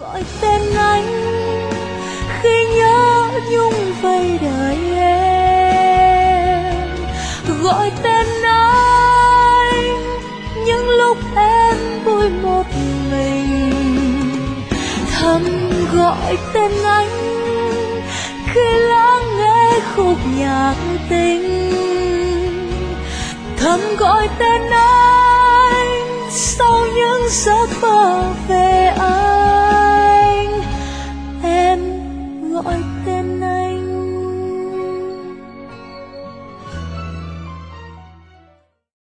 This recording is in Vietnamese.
gọi tên anh khi nhớ nhung vây đời em, gọi tên anh những lúc em vui một mình, thầm gọi tên anh khi lắng nghe khúc nhạc tình, thầm gọi tên anh sau những giấc mơ về anh.